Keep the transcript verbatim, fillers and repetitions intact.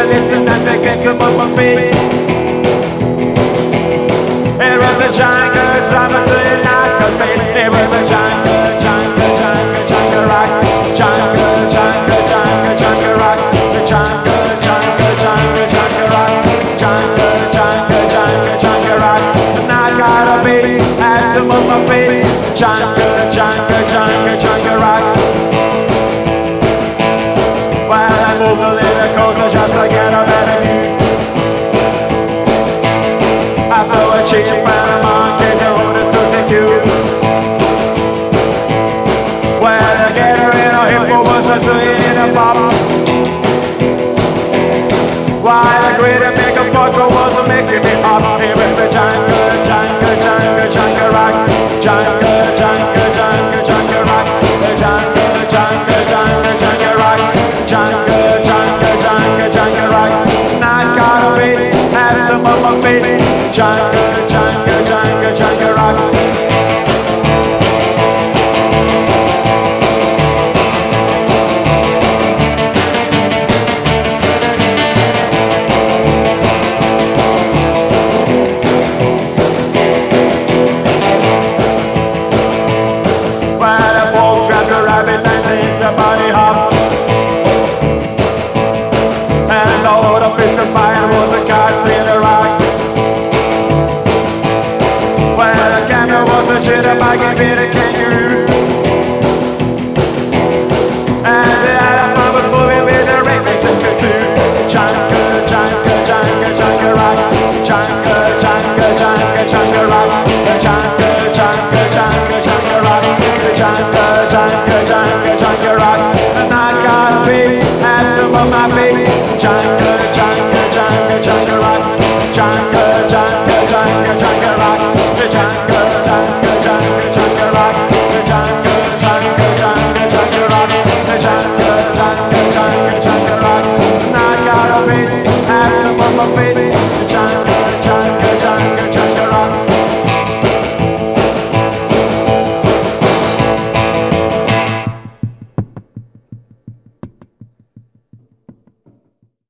listen and begin to move my feet. It was a jungle drama to a not beat. It was a jungle, jungle, jungle, jungle rock. Jungle, jungle, jungle, jungle rock. The jungle, jungle, jungle, jungle rock. Jungle, jungle, jungle, jungle rock. And I got a beat, had to move my feet. Jungle, jungle, jungle, jungle rock. While I move a little closer just to get a better view. I saw a cheap brown monkey that rode a Susie Q. Well, the gator in a hippo was a doing in a pop. While the greater make a fucker was a making me up. It was the jungle, jungle, jungle, jungle rock. Jungle, jungle, jungle, jungle rock. The jungle, jungle, jungle, jungle rock. Jungle, jungle, jungle, jungle rock. Not got a beat, had to move my feet. Jungle, jungle, jungle, jungle rock. Well, the folks grabbed the rabbits and did the body hop. And all the fist of mine was a cat in the rock. Well, the camera was the jitterbug and bit a kangaroo. And the elephant was moving with the ring ticker too. Jungle, jungle, jungle, jungle rock. Jungle, jungle, jungle, jungle rock. The jungle, jungle, jungle, jungle rock. The jungle.